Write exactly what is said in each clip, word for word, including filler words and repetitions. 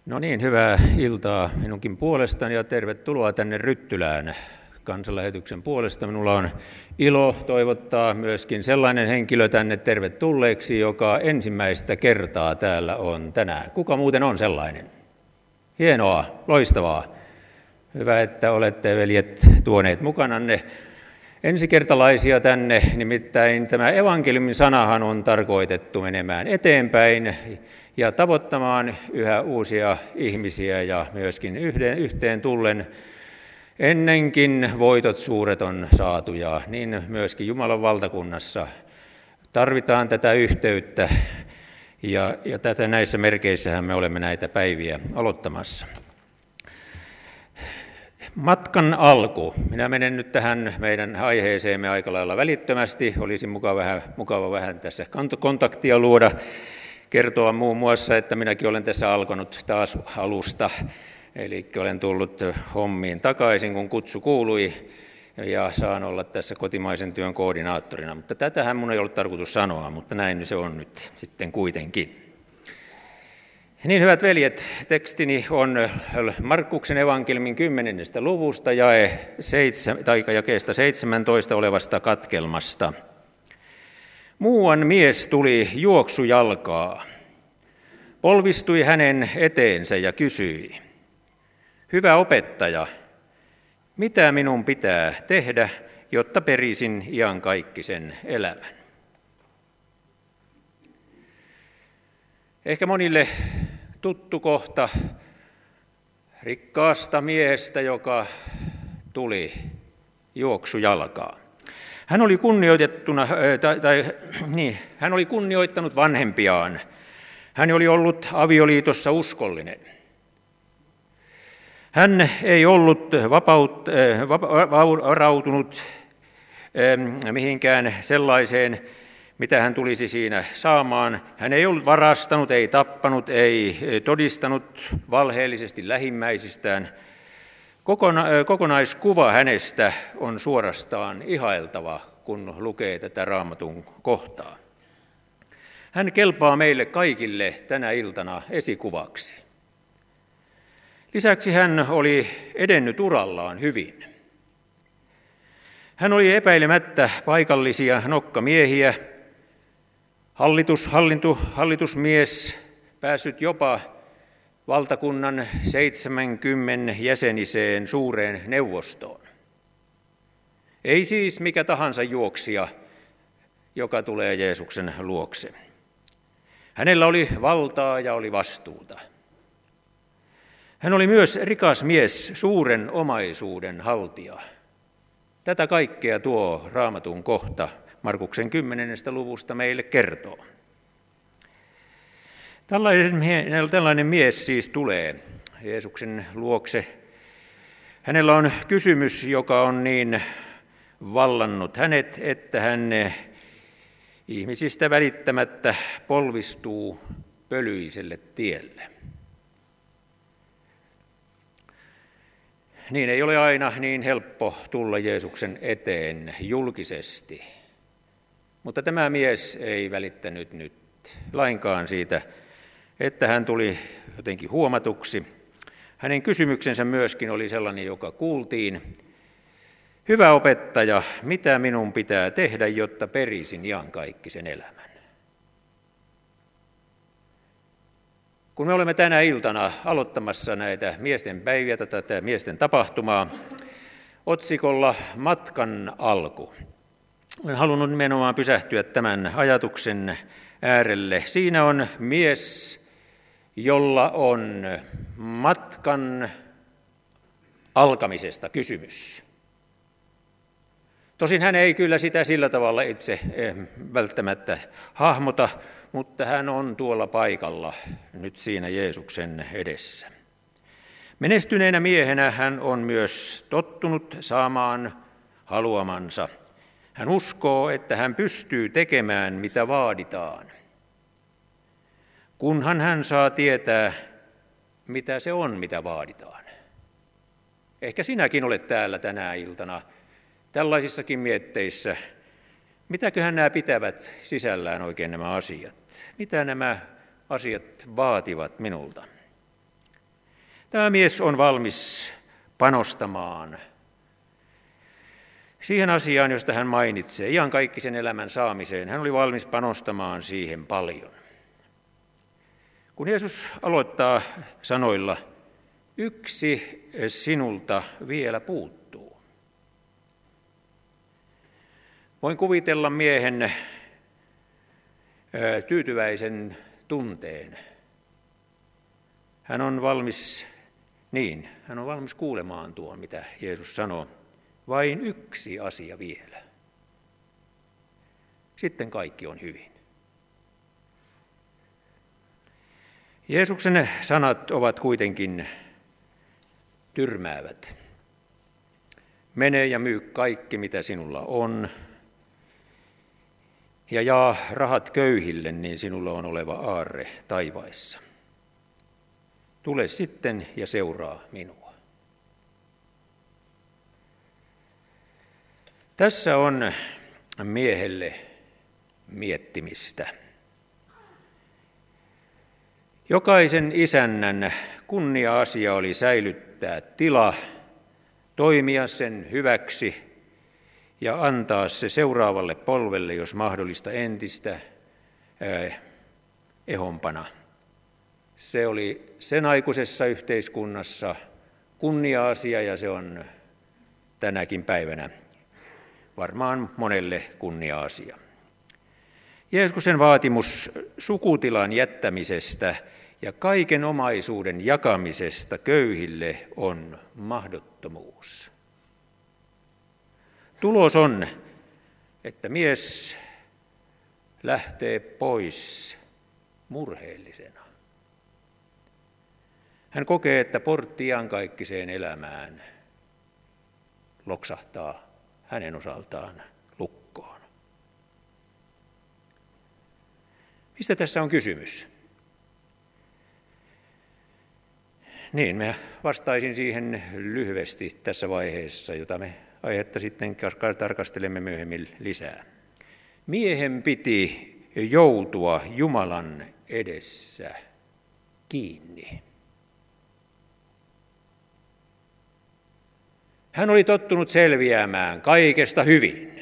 No niin, hyvää iltaa minunkin puolestani ja tervetuloa tänne Ryttylään. Kansanlähetyksen puolesta minulla on ilo toivottaa myöskin sellainen henkilö tänne tervetulleeksi, joka ensimmäistä kertaa täällä on tänään. Kuka muuten on sellainen? Hienoa, loistavaa. Hyvä, että olette veljet tuoneet mukananne ensikertalaisia tänne, nimittäin tämä evankeliumin sanahan on tarkoitettu menemään eteenpäin ja tavoittamaan yhä uusia ihmisiä ja myöskin yhden, yhteen tullen ennenkin voitot suuret on saatu ja niin myöskin Jumalan valtakunnassa tarvitaan tätä yhteyttä ja, ja tätä näissä merkeissähän me olemme näitä päiviä aloittamassa. Matkan alku. Minä menen nyt tähän meidän aiheeseemme aika lailla välittömästi. Olisi mukava vähän, mukava vähän tässä kontaktia luoda. Kertoa muun muassa, että minäkin olen tässä alkanut taas alusta. Eli olen tullut hommiin takaisin, kun kutsu kuului, ja saan olla tässä kotimaisen työn koordinaattorina. Mutta tätähän minun ei ollut tarkoitus sanoa, mutta näin se on nyt sitten kuitenkin. Niin, hyvät veljet, tekstini on Markuksen evankeliumin kymmenennestä luvusta jae seitsemän, tai jakeesta seitsemäntoista olevasta katkelmasta. Muuan mies tuli juoksujalkaa, polvistui hänen eteensä ja kysyi: Hyvä opettaja, mitä minun pitää tehdä, jotta perisin iankaikkisen elämän? Ehkä monille tuttu kohta rikkaasta miehestä, joka tuli juoksujalkaan. Hän oli kunnioitettuna, tai, tai, niin, hän oli kunnioittanut vanhempiaan. Hän oli ollut avioliitossa uskollinen. Hän ei ollut vapaut, varautunut mihinkään sellaiseen, mitä hän tulisi siinä saamaan. Hän ei ollut varastanut, ei tappanut, ei todistanut valheellisesti lähimmäisistään. Kokona, kokonaiskuva hänestä on suorastaan ihailtava, kun lukee tätä Raamatun kohtaa. Hän kelpaa meille kaikille tänä iltana esikuvaksi. Lisäksi hän oli edennyt urallaan hyvin. Hän oli epäilemättä paikallisia nokkamiehiä, hallitus, hallintu, hallitusmies, päässyt jopa valtakunnan seitsemänkymmenen jäseniseen suureen neuvostoon. Ei siis mikä tahansa juoksija, joka tulee Jeesuksen luokse. Hänellä oli valtaa ja oli vastuuta. Hän oli myös rikas mies, suuren omaisuuden haltija. Tätä kaikkea tuo Raamatun kohta Markuksen kymmenennestä luvusta meille kertoo. Tällainen, tällainen mies siis tulee Jeesuksen luokse. Hänellä on kysymys, joka on niin vallannut hänet, että hän ihmisistä välittämättä polvistuu pölyiselle tielle. Niin ei ole aina niin helppo tulla Jeesuksen eteen julkisesti. Mutta tämä mies ei välittänyt nyt lainkaan siitä, että hän tuli jotenkin huomatuksi. Hänen kysymyksensä myöskin oli sellainen, joka kuultiin. Hyvä opettaja, mitä minun pitää tehdä, jotta perisin iankaikkisen elämän? Kun me olemme tänä iltana aloittamassa näitä miesten päiviä, tätä miesten tapahtumaa, otsikolla Matkan alku. Olen halunnut nimenomaan pysähtyä tämän ajatuksen äärelle. Siinä on mies, jolla on matkan alkamisesta kysymys. Tosin hän ei kyllä sitä sillä tavalla itse välttämättä hahmota, mutta hän on tuolla paikalla nyt siinä Jeesuksen edessä. Menestyneenä miehenä hän on myös tottunut saamaan haluamansa. Hän uskoo, että hän pystyy tekemään, mitä vaaditaan, kunhan hän saa tietää, mitä se on, mitä vaaditaan. Ehkä sinäkin olet täällä tänä iltana tällaisissakin mietteissä. Mitäköhän nämä pitävät sisällään oikein nämä asiat? Mitä nämä asiat vaativat minulta? Tämä mies on valmis panostamaan siihen asiaan, josta hän mainitsee, ihan kaikki sen elämän saamiseen. Hän oli valmis panostamaan siihen paljon. Kun Jeesus aloittaa sanoilla, yksi sinulta vielä puuttuu. Voin kuvitella miehen tyytyväisen tunteen. Hän on valmis, niin, hän on valmis kuulemaan tuon, mitä Jeesus sanoo. Vain yksi asia vielä. Sitten kaikki on hyvin. Jeesuksen sanat ovat kuitenkin tyrmäävät. Mene ja myy kaikki, mitä sinulla on, ja jaa rahat köyhille, niin sinulla on oleva aarre taivaissa. Tule sitten ja seuraa minua. Tässä on miehelle miettimistä. Jokaisen isännän kunnia-asia oli säilyttää tila, toimia sen hyväksi ja antaa se seuraavalle polvelle, jos mahdollista, entistä ehompana. Se oli sen aikuisessa yhteiskunnassa kunnia-asia ja se on tänäkin päivänä varmaan monelle kunnia-asia. Jeesuksen vaatimus sukutilan jättämisestä ja kaiken omaisuuden jakamisesta köyhille on mahdottomuus. Tulos on, että mies lähtee pois murheellisena. Hän kokee, että portti iankaikkiseen elämään loksahtaa hänen osaltaan lukkoon. Mistä tässä on kysymys? Niin, mä vastaisin siihen lyhyesti tässä vaiheessa, jota me aihetta sitten tarkastelemme myöhemmin lisää. Miehen piti joutua Jumalan edessä kiinni. Hän oli tottunut selviämään kaikesta hyvin.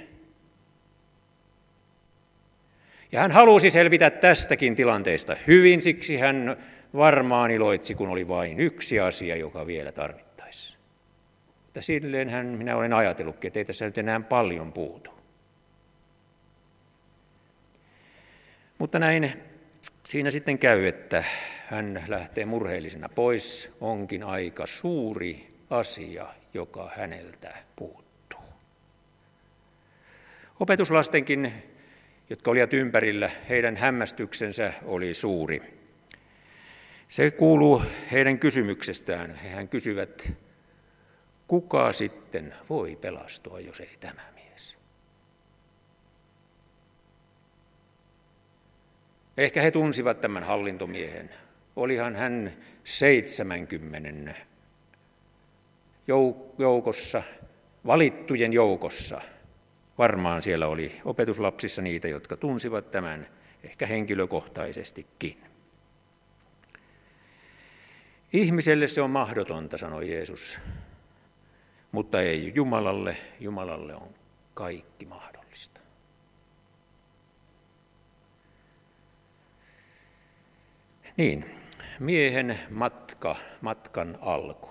Ja hän halusi selvitä tästäkin tilanteesta hyvin, siksi hän varmaan iloitsi, kun oli vain yksi asia, joka vielä tarvittaisi. Mutta silleen hän, minä olen ajatellutkin, että ei tässä nyt enää paljon puutu. Mutta näin siinä sitten käy, että hän lähtee murheellisena pois, onkin aika suuri asia, joka häneltä puuttuu. Opetuslastenkin, jotka olivat ympärillä, heidän hämmästyksensä oli suuri. Se kuuluu heidän kysymyksestään. Hehän kysyvät, kuka sitten voi pelastua, jos ei tämä mies? Ehkä he tunsivat tämän hallintomiehen. Olihan hän seitsemänkymmenen joukossa, valittujen joukossa. Varmaan siellä oli opetuslapsissa niitä, jotka tunsivat tämän ehkä henkilökohtaisestikin. Ihmiselle se on mahdotonta, sanoi Jeesus, mutta ei Jumalalle. Jumalalle on kaikki mahdollista. Niin, miehen matka, matkan alku.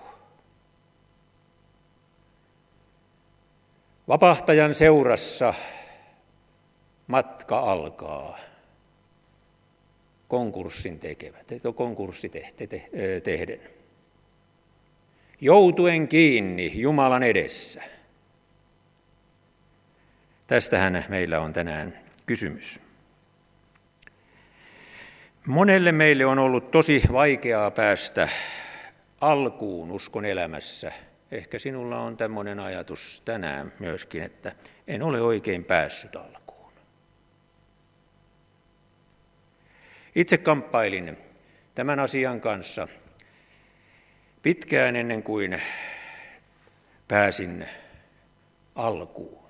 Vapahtajan seurassa matka alkaa. Konkurssin tekevät, konkurssi tehte, te, tehden. Joutuen kiinni Jumalan edessä. Tästähän meillä on tänään kysymys. Monelle meille on ollut tosi vaikeaa päästä alkuun uskon elämässä. Ehkä sinulla on tämmöinen ajatus tänään myöskin, että en ole oikein päässyt alkuun. Itse kamppailin tämän asian kanssa pitkään ennen kuin pääsin alkuun.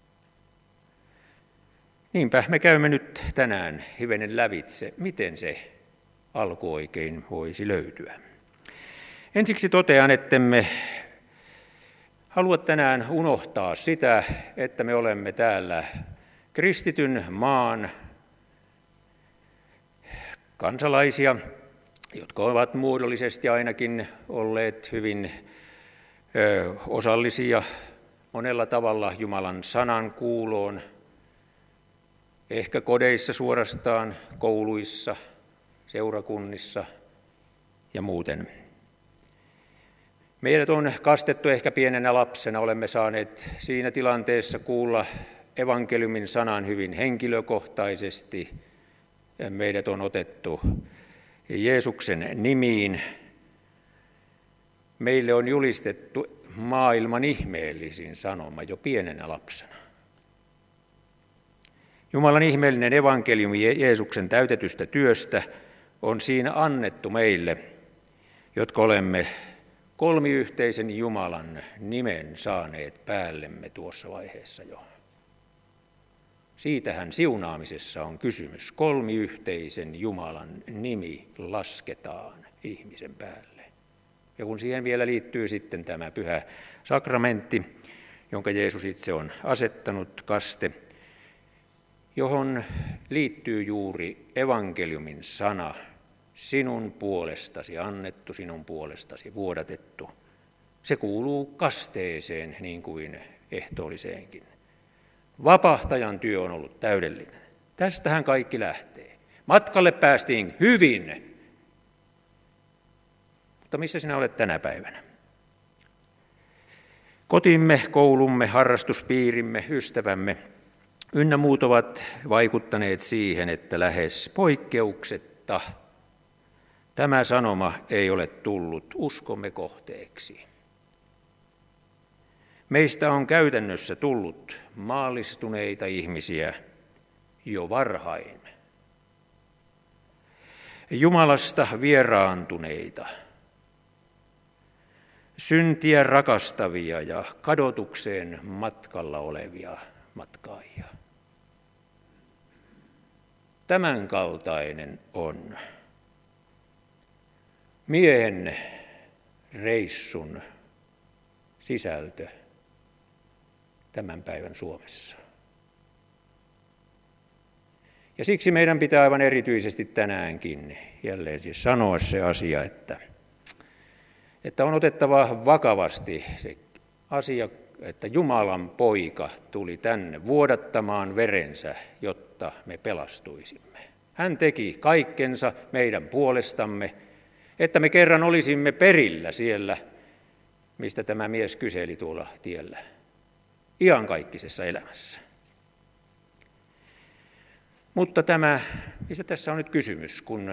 Niinpä me käymme nyt tänään hivenen lävitse, miten se alku oikein voisi löytyä. Ensiksi totean, ettemme halua tänään unohtaa sitä, että me olemme täällä kristityn maan kansalaisia, jotka ovat muodollisesti ainakin olleet hyvin ö, osallisia monella tavalla Jumalan sanan kuuloon, ehkä kodeissa suorastaan, kouluissa, seurakunnissa ja muuten. Meidät on kastettu ehkä pienenä lapsena, olemme saaneet siinä tilanteessa kuulla evankeliumin sanan hyvin henkilökohtaisesti. Meidät on otettu Jeesuksen nimiin. Meille on julistettu maailman ihmeellisin sanoma jo pienenä lapsena. Jumalan ihmeellinen evankeliumi Jeesuksen täytetystä työstä on siinä annettu meille, jotka olemme kolmiyhteisen Jumalan nimen saaneet päällemme tuossa vaiheessa jo. Siitähän siunaamisessa on kysymys. Kolmiyhteisen Jumalan nimi lasketaan ihmisen päälle. Ja kun siihen vielä liittyy sitten tämä pyhä sakramentti, jonka Jeesus itse on asettanut, kaste, johon liittyy juuri evankeliumin sana, sinun puolestasi annettu, sinun puolestasi vuodatettu. Se kuuluu kasteeseen niin kuin ehtoolliseenkin. Vapahtajan työ on ollut täydellinen. Tästähän kaikki lähtee. Matkalle päästiin hyvin. Mutta missä sinä olet tänä päivänä? Kotimme, koulumme, harrastuspiirimme, ystävämme ynnä muut ovat vaikuttaneet siihen, että lähes poikkeuksetta tämä sanoma ei ole tullut uskomme kohteeksi. Meistä on käytännössä tullut maallistuneita ihmisiä jo varhain. Jumalasta vieraantuneita, syntiä rakastavia ja kadotukseen matkalla olevia matkaajia. Tämän kaltainen on miehen reissun sisältö tämän päivän Suomessa. Ja siksi meidän pitää aivan erityisesti tänäänkin jälleen siis sanoa se asia, että, että on otettava vakavasti se asia, että Jumalan poika tuli tänne vuodattamaan verensä, jotta me pelastuisimme. Hän teki kaikkensa meidän puolestamme, että me kerran olisimme perillä siellä, mistä tämä mies kyseli tuolla tiellä, iankaikkisessa elämässä. Mutta tämä, mistä tässä on nyt kysymys, kun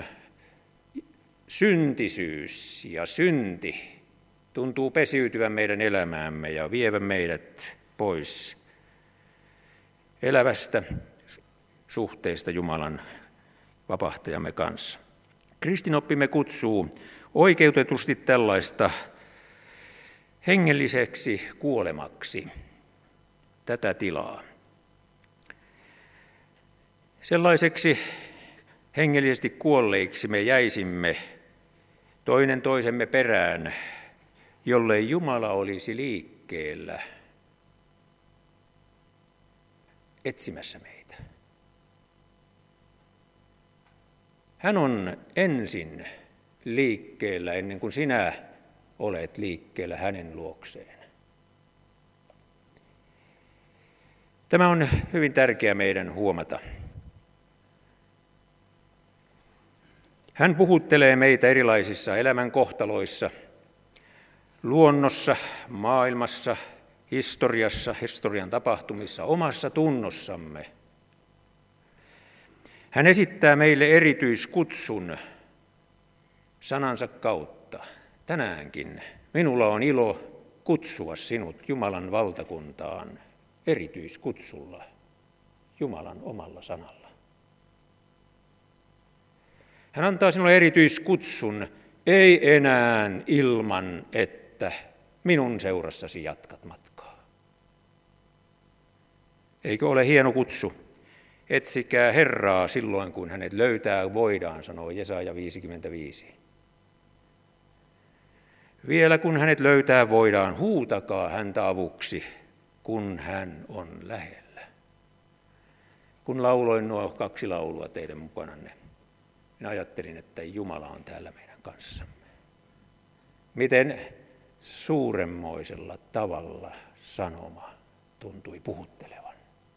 syntisyys ja synti tuntuu pesiytyvän meidän elämäämme ja vievän meidät pois elävästä suhteesta Jumalan vapahtajamme kanssa. Kristinoppimme kutsuu oikeutetusti tällaista hengelliseksi kuolemaksi tätä tilaa. Sellaiseksi hengellisesti kuolleiksi me jäisimme toinen toisemme perään, jollei Jumala olisi liikkeellä etsimässä meitä. Hän on ensin liikkeellä ennen kuin sinä olet liikkeellä hänen luokseen. Tämä on hyvin tärkeää meidän huomata. Hän puhuttelee meitä erilaisissa elämän kohtaloissa, luonnossa, maailmassa, historiassa, historian tapahtumissa, omassa tunnossamme. Hän esittää meille erityiskutsun sanansa kautta. Tänäänkin minulla on ilo kutsua sinut Jumalan valtakuntaan erityiskutsulla, Jumalan omalla sanalla. Hän antaa sinulle erityiskutsun, ei enää ilman, että minun seurassasi jatkat matkaa. Eikö ole hieno kutsu? Etsikää Herraa silloin, kun hänet löytää voidaan, sanoo Jesaja viisikymmentäviisi. Vielä kun hänet löytää voidaan, huutakaa häntä avuksi, kun hän on lähellä. Kun lauloin nuo kaksi laulua teidän mukananne, minä ajattelin, että Jumala on täällä meidän kanssamme. Miten suuremmoisella tavalla sanoma tuntui puhuttelevan.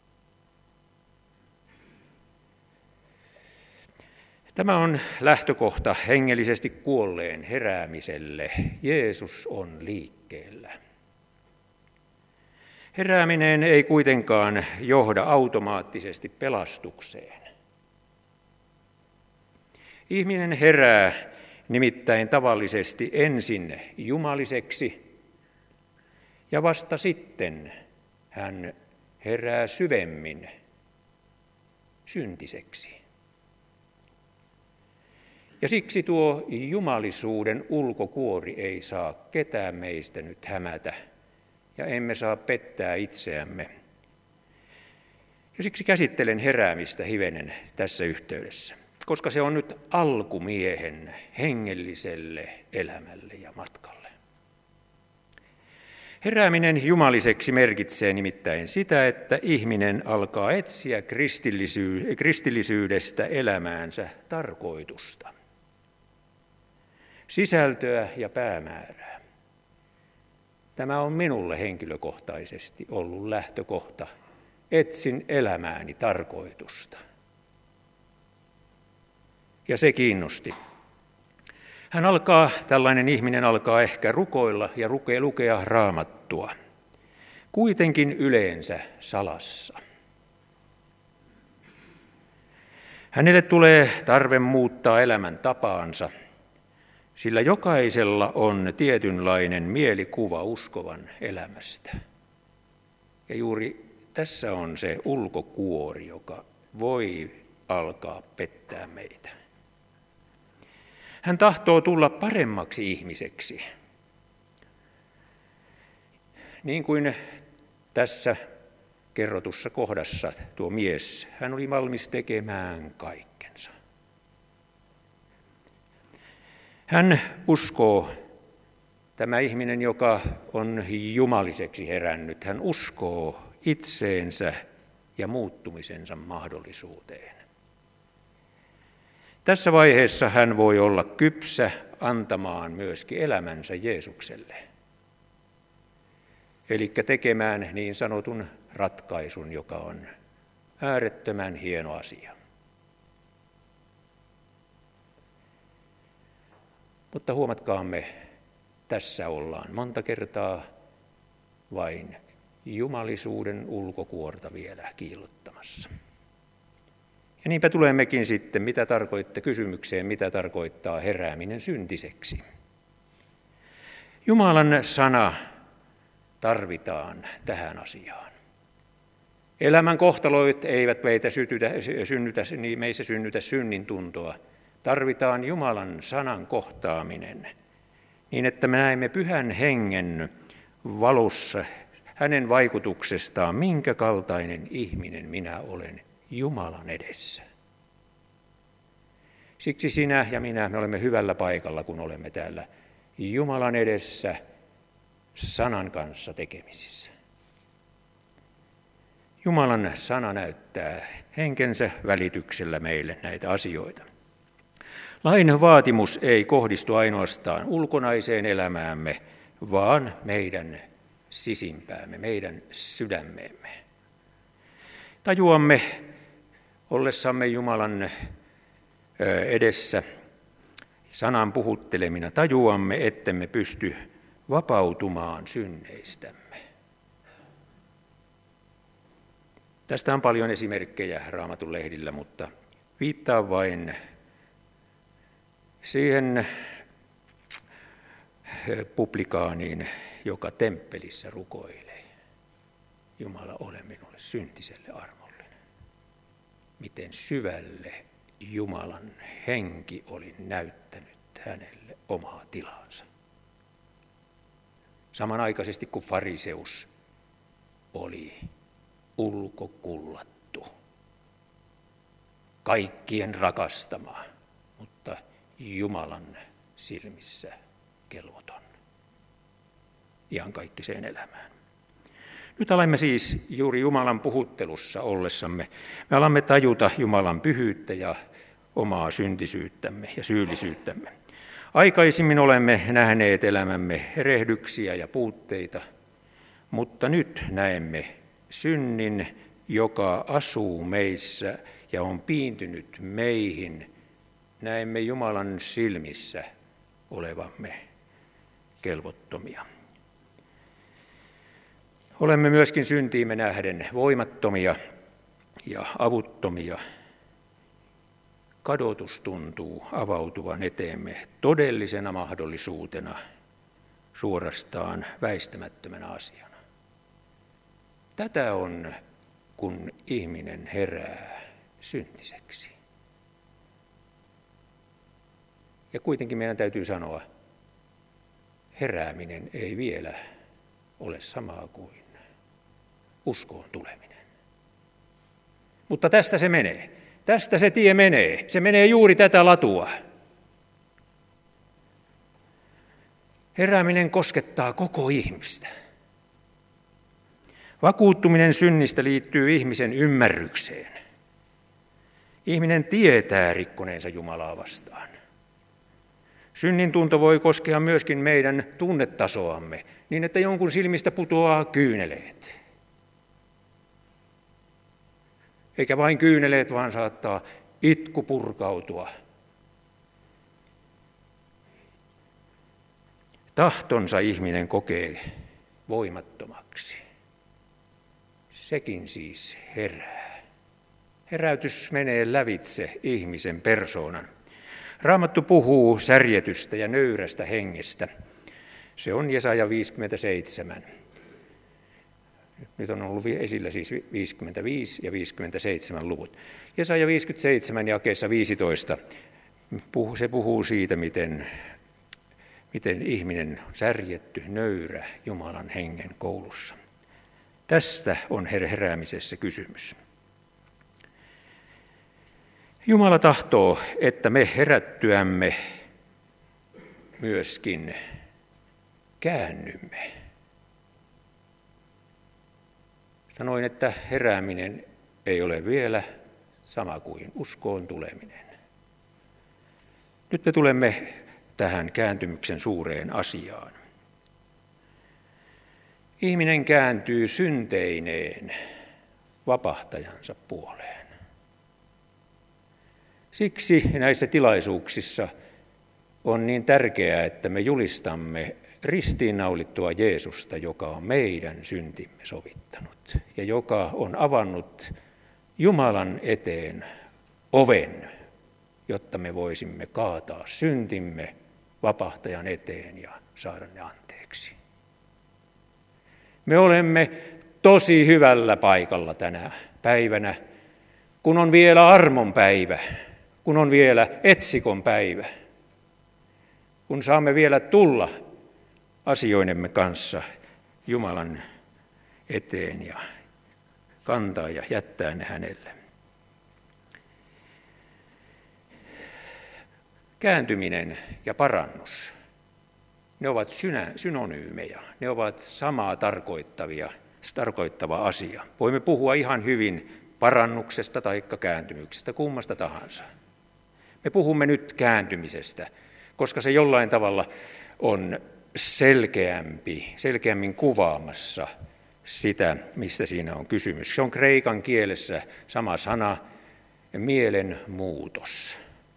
Tämä on lähtökohta hengellisesti kuolleen heräämiselle. Jeesus on liikkeellä. Herääminen ei kuitenkaan johda automaattisesti pelastukseen. Ihminen herää nimittäin tavallisesti ensin jumaliseksi ja vasta sitten hän herää syvemmin syntiseksi. Ja siksi tuo jumalisuuden ulkokuori ei saa ketään meistä nyt hämätä ja emme saa pettää itseämme. Ja siksi käsittelen heräämistä hivenen tässä yhteydessä, koska se on nyt alkumiehen hengelliselle elämälle ja matkalle. Herääminen jumaliseksi merkitsee nimittäin sitä, että ihminen alkaa etsiä kristillisyy- kristillisyydestä elämäänsä tarkoitusta, sisältöä ja päämäärää. Tämä on minulle henkilökohtaisesti ollut lähtökohta. Etsin elämääni tarkoitusta. Ja se kiinnosti. Hän alkaa, tällainen ihminen alkaa ehkä rukoilla ja lukea raamattua, kuitenkin yleensä salassa. Hänelle tulee tarve muuttaa elämän tapaansa, sillä jokaisella on tietynlainen mielikuva uskovan elämästä. Ja juuri tässä on se ulkokuori, joka voi alkaa pettää meitä. Hän tahtoo tulla paremmaksi ihmiseksi. Niin kuin tässä kerrotussa kohdassa tuo mies, hän oli valmis tekemään kaikkensa. Hän uskoo, tämä ihminen, joka on jumaliseksi herännyt, hän uskoo itseensä ja muuttumisensa mahdollisuuteen. Tässä vaiheessa hän voi olla kypsä antamaan myöskin elämänsä Jeesukselle, eli tekemään niin sanotun ratkaisun, joka on äärettömän hieno asia. Mutta huomatkaamme, tässä ollaan monta kertaa vain jumalisuuden ulkokuorta vielä kiillottamassa. Ja niinpä tulemmekin sitten, mitä tarkoittaa kysymykseen, mitä tarkoittaa herääminen syntiseksi. Jumalan sana tarvitaan tähän asiaan. Elämän kohtaloit eivät meitä sytytä, synnytä, niin meissä synnytä synnin tuntoa. Tarvitaan Jumalan sanan kohtaaminen, niin että me näemme Pyhän Hengen valossa hänen vaikutuksestaan, minkä kaltainen ihminen minä olen Jumalan edessä. Siksi sinä ja minä, me olemme hyvällä paikalla, kun olemme täällä Jumalan edessä sanan kanssa tekemisissä. Jumalan sana näyttää henkensä välityksellä meille näitä asioita. Lain vaatimus ei kohdistu ainoastaan ulkonaiseen elämäämme, vaan meidän sisimpäämme, meidän sydämeemme. Tajuamme ollessamme Jumalan edessä sanan puhuttelemina, tajuamme, ettemme pysty vapautumaan synneistämme. Tästä on paljon esimerkkejä Raamatun lehdillä, mutta viittaan vain siihen publikaaniin, joka temppelissä rukoilee. Jumala, ole minulle syntiselle armollinen. Miten syvälle Jumalan henki oli näyttänyt hänelle omaa tilaansa. Samanaikaisesti kuin fariseus oli ulkokullattu, kaikkien rakastama, mutta Jumalan silmissä kelvoton. iankaikkiseen elämään. Nyt alamme siis juuri Jumalan puhuttelussa ollessamme. Me alamme tajuta Jumalan pyhyyttä ja omaa syntisyyttämme ja syyllisyyttämme. Aikaisemmin olemme nähneet elämämme erehdyksiä ja puutteita, mutta nyt näemme synnin, joka asuu meissä ja on piintynyt meihin. Näemme Jumalan silmissä olevamme kelvottomia. Olemme myöskin syntiimme nähden voimattomia ja avuttomia. Kadotus tuntuu avautuvan eteemme todellisena mahdollisuutena, suorastaan väistämättömänä asiana. Tätä on, kun ihminen herää syntiseksi. Ja kuitenkin meidän täytyy sanoa, herääminen ei vielä ole samaa kuin uskoon tuleminen. Mutta tästä se menee. Tästä se tie menee. Se menee juuri tätä latua. Herääminen koskettaa koko ihmistä. Vakuuttuminen synnistä liittyy ihmisen ymmärrykseen. Ihminen tietää rikkoneensa Jumalaa vastaan. Synnin tunto voi koskea myöskin meidän tunnetasoamme, niin että jonkun silmistä putoaa kyyneleet. Eikä vain kyyneleet, vaan saattaa itku purkautua. Tahtonsa ihminen kokee voimattomaksi. Sekin siis herää. Herätys menee lävitse ihmisen persoonan. Raamattu puhuu särjetystä ja nöyrästä hengestä. Se on Jesaja viisikymmentäseitsemän. Nyt on ollut esillä siis viisikymmentäviisi ja viisikymmentäseitsemän luvut. Jesaja viisikymmentäseitsemän jakeessa viisitoista. Se puhuu siitä, miten, miten ihminen on särjetty, nöyrä Jumalan hengen koulussa. Tästä on heräämisessä kysymys. Jumala tahtoo, että me herättyämme myöskin käännymme. Sanoin, että herääminen ei ole vielä sama kuin uskoon tuleminen. Nyt me tulemme tähän kääntymyksen suureen asiaan. Ihminen kääntyy synteineen vapahtajansa puoleen. Siksi näissä tilaisuuksissa on niin tärkeää, että me julistamme ristiinnaulittua Jeesusta, joka on meidän syntimme sovittanut ja joka on avannut Jumalan eteen oven, jotta me voisimme kaataa syntimme vapahtajan eteen ja saada ne anteeksi. Me olemme tosi hyvällä paikalla tänä päivänä, kun on vielä armon päivä, kun on vielä etsikon päivä, kun saamme vielä tulla asioinemme kanssa Jumalan eteen ja kantaa ja jättää ne hänelle. Kääntyminen ja parannus, ne ovat synä, synonyymejä, ne ovat samaa tarkoittavia, tarkoittava asia. Voimme puhua ihan hyvin parannuksesta tai kääntymyksestä, kummasta tahansa. Me puhumme nyt kääntymisestä, koska se jollain tavalla on selkeämpi, selkeämmin kuvaamassa sitä, mistä siinä on kysymys. Se on kreikan kielessä sama sana, mielenmuutos.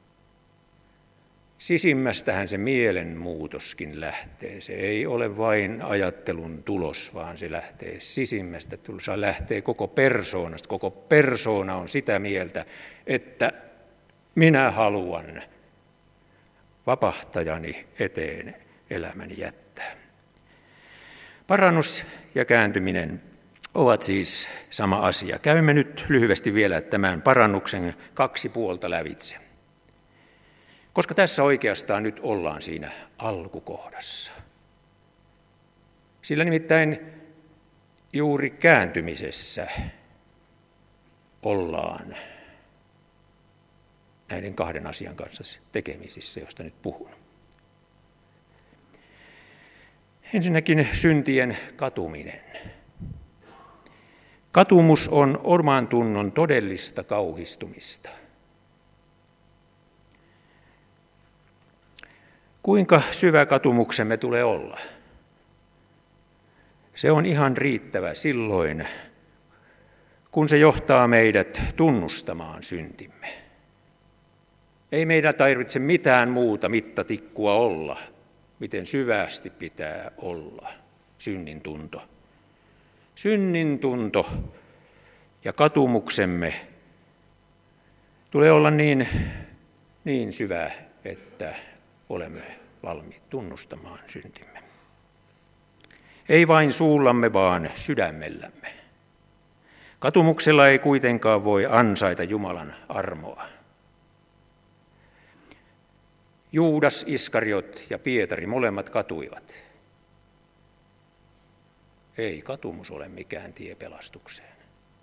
Sisimmästähän se mielenmuutoskin lähtee. Se ei ole vain ajattelun tulos, vaan se lähtee sisimmästä. Se lähtee koko persoonasta. Koko persoona on sitä mieltä, että minä haluan vapahtajani eteen elämäni jättää. Parannus ja kääntyminen ovat siis sama asia. Käymme nyt lyhyesti vielä tämän parannuksen kaksi puolta lävitse. Koska tässä oikeastaan nyt ollaan siinä alkukohdassa. Sillä nimittäin juuri kääntymisessä ollaan näiden kahden asian kanssa tekemisissä, josta nyt puhun. Ensinnäkin syntien katuminen. Katumus on oman tunnon todellista kauhistumista. Kuinka syvä katumuksemme tulee olla? Se on ihan riittävä silloin, kun se johtaa meidät tunnustamaan syntimme. Ei meidän tarvitse mitään muuta mittatikkua olla, miten syvästi pitää olla synnin tunto. Synnin tunto ja katumuksemme tulee olla niin, niin syvä, että olemme valmiit tunnustamaan syntimme. Ei vain suullamme, vaan sydämellämme. Katumuksella ei kuitenkaan voi ansaita Jumalan armoa. Juudas, Iskariot ja Pietari molemmat katuivat. Ei katumus ole mikään tie pelastukseen.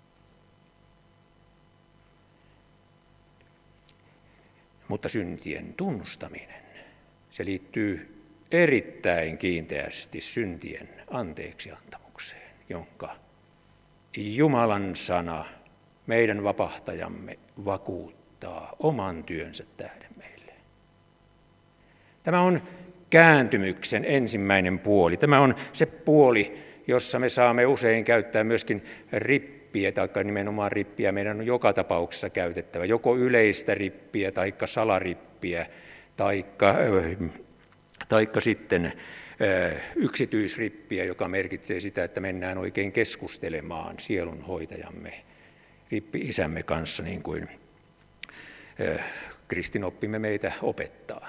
Mutta syntien tunnustaminen, se liittyy erittäin kiinteästi syntien anteeksiantamukseen, jonka Jumalan sana, meidän vapahtajamme, vakuuttaa oman työnsä tähden meille. Tämä on kääntymyksen ensimmäinen puoli. Tämä on se puoli, jossa me saamme usein käyttää myöskin rippiä, tai nimenomaan rippiä meidän on joka tapauksessa käytettävä, joko yleistä rippiä, tai salarippiä, tai taikka sitten yksityisrippiä, joka merkitsee sitä, että mennään oikein keskustelemaan sielunhoitajamme, rippi-isämme kanssa, niin kuin kristinoppimme meitä opettaa.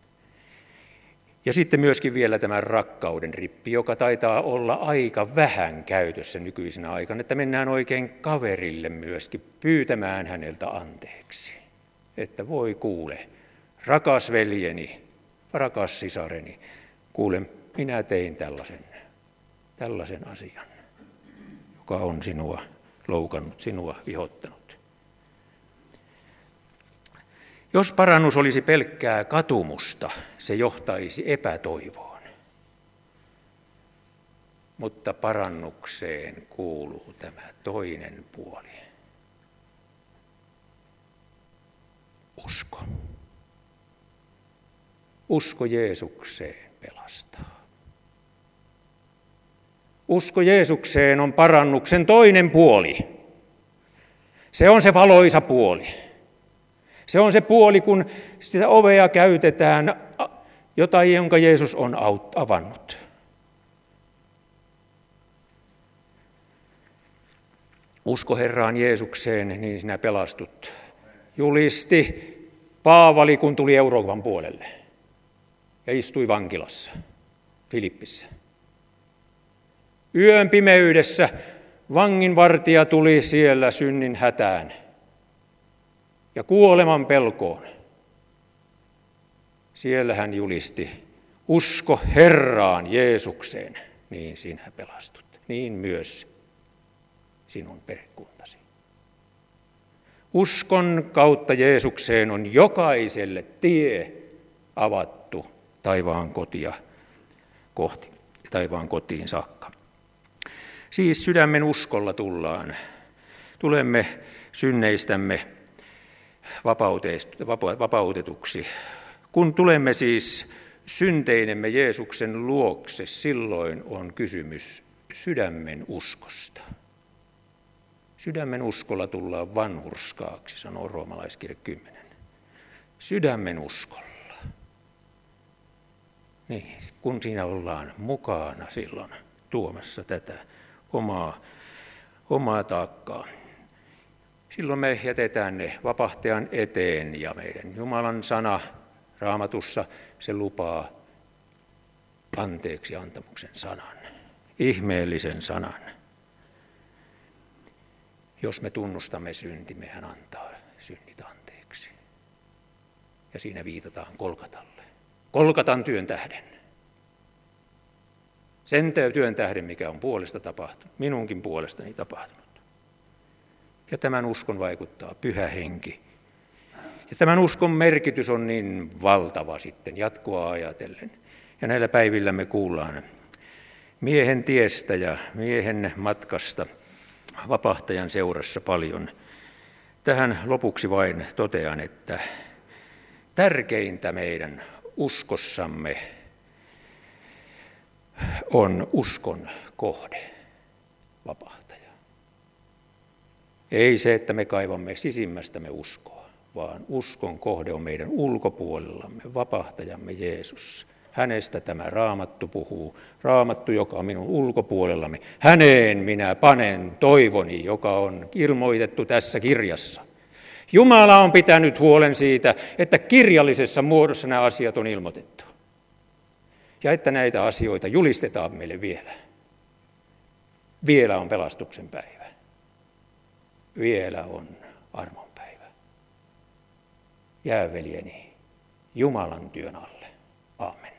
Ja sitten myöskin vielä tämä rakkauden rippi, joka taitaa olla aika vähän käytössä nykyisenä aikana, että mennään oikein kaverille myöskin pyytämään häneltä anteeksi. Että voi kuule, rakas veljeni, rakas sisareni, kuule, minä tein tällaisen, tällaisen asian, joka on sinua loukannut, sinua vihottanut. Jos parannus olisi pelkkää katumusta, se johtaisi epätoivoon. Mutta parannukseen kuuluu tämä toinen puoli. Usko. Usko Jeesukseen pelastaa. Usko Jeesukseen on parannuksen toinen puoli. Se on se valoisa puoli. Se on se puoli, kun sitä ovea käytetään, jotain, jonka Jeesus on avannut. Usko Herraan Jeesukseen, niin sinä pelastut. Julisti Paavali, kun tuli Euroopan puolelle ja istui vankilassa Filippissä. Yön pimeydessä vanginvartija tuli siellä synnin hätään ja kuoleman pelkoon. Siellä hän julisti, usko Herraan Jeesukseen, niin sinä pelastut, niin myös sinun perhekuntasi. Uskon kautta Jeesukseen on jokaiselle tie avattu taivaan kotia kohti, taivaan kotiin saakka. Siis sydämen uskolla tullaan, tulemme synneistämme vapautetuksi. Kun tulemme siis synteinemme Jeesuksen luokse, silloin on kysymys sydämen uskosta. Sydämen uskolla tullaan vanhurskaaksi, sanoo roomalaiskirja kymmenen. Sydämen uskolla. Niin, kun siinä ollaan mukana silloin tuomassa tätä omaa, omaa taakkaa. Silloin me jätetään ne vapahtajan eteen ja meidän Jumalan sana Raamatussa se lupaa anteeksi antamuksen sanan, ihmeellisen sanan. Jos me tunnustamme syntimme, hän antaa synnit anteeksi. Ja siinä viitataan Kolkatalle. Kolkatan työn tähden. Sen työn tähden, mikä on puolesta tapahtunut, minunkin puolestani tapahtunut. Ja tämän uskon vaikuttaa Pyhä Henki. Ja tämän uskon merkitys on niin valtava sitten jatkoa ajatellen. Ja näillä päivillä me kuullaan miehen tiestä ja miehen matkasta vapahtajan seurassa paljon. Tähän lopuksi vain totean, että tärkeintä meidän uskossamme on uskon kohde, vapahtaja. Ei se, että me kaivamme sisimmästämme uskoa, vaan uskon kohde on meidän ulkopuolellamme, vapahtajamme Jeesus. Hänestä tämä Raamattu puhuu. Raamattu, joka on minun ulkopuolellamme. Häneen minä panen toivoni, joka on ilmoitettu tässä kirjassa. Jumala on pitänyt huolen siitä, että kirjallisessa muodossa nämä asiat on ilmoitettu. Ja että näitä asioita julistetaan meille vielä. Vielä on pelastuksen päivä. Vielä on armon päivä. Jää veljeni Jumalan työn alle. Aamen.